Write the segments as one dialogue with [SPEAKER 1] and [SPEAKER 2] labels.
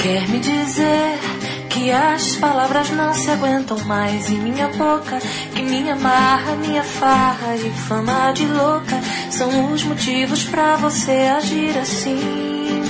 [SPEAKER 1] Quer me dizer que as palavras não se aguentam mais em minha boca, que minha marra, minha farra e fama de louca são os motivos pra você agir assim.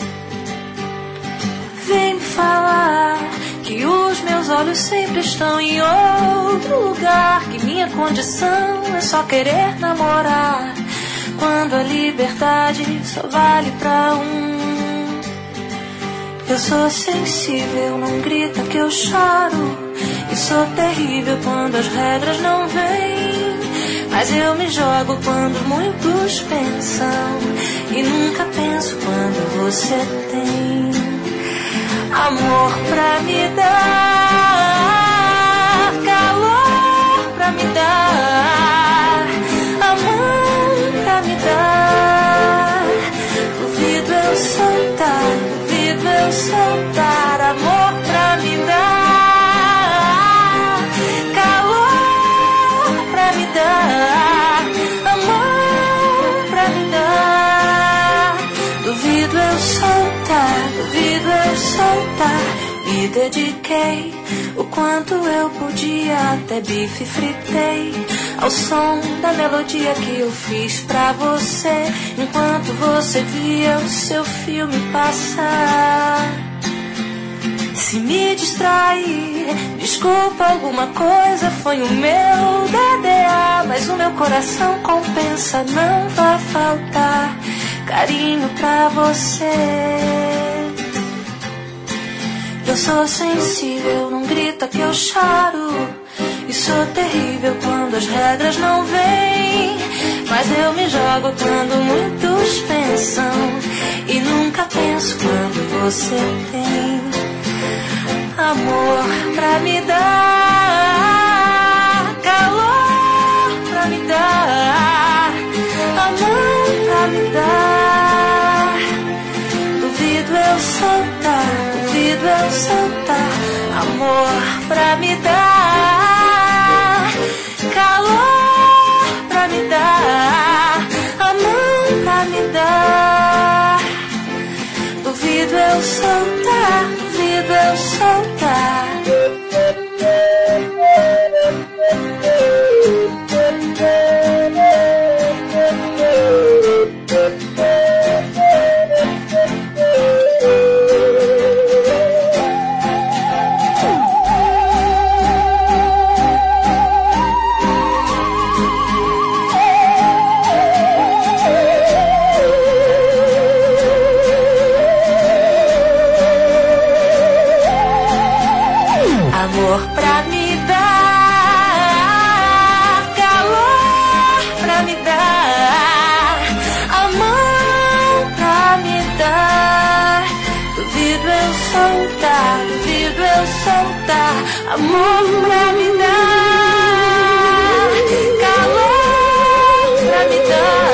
[SPEAKER 1] Vem me falar que os meus olhos sempre estão em outro lugar, que minha condição é só querer namorar, quando a liberdade só vale pra um. Eu sou sensível, não grita que eu choro, e sou terrível quando as regras não vêm, mas eu me jogo quando muitos pensam, e nunca penso quando você tem amor pra me dar, calor pra me dar, a mão pra me dar. Duvido eu soltar, duvido eu soltar, amor pra me dar, calor pra me dar, a mão pra me dar. Duvido eu soltar, duvido eu soltar. Me dediquei o quanto eu podia, até bife fritei ao som da melodia que eu fiz pra você, enquanto você via o seu filme passar. Se me distrair, desculpa, alguma coisa foi o meu DDA, mas o meu coração compensa, não vai faltar carinho pra você. Eu sou sensível, não grita que eu choro, e sou terrível quando as regras não vêm, mas eu me jogo quando muitos pensam, e nunca penso quando você tem amor pra me dar, calor pra me dar, a mão pra me dar. Duvido eu soltar, duvido eu soltar, amor pra me dar, calor pra me dar, a mão pra me dar. Duvido eu soltar, duvido eu soltar. Amor pra me dar, calor pra me dar, a mão pra me dar. Duvido eu soltar, duvido eu soltar, amor pra me dar, calor pra me dar.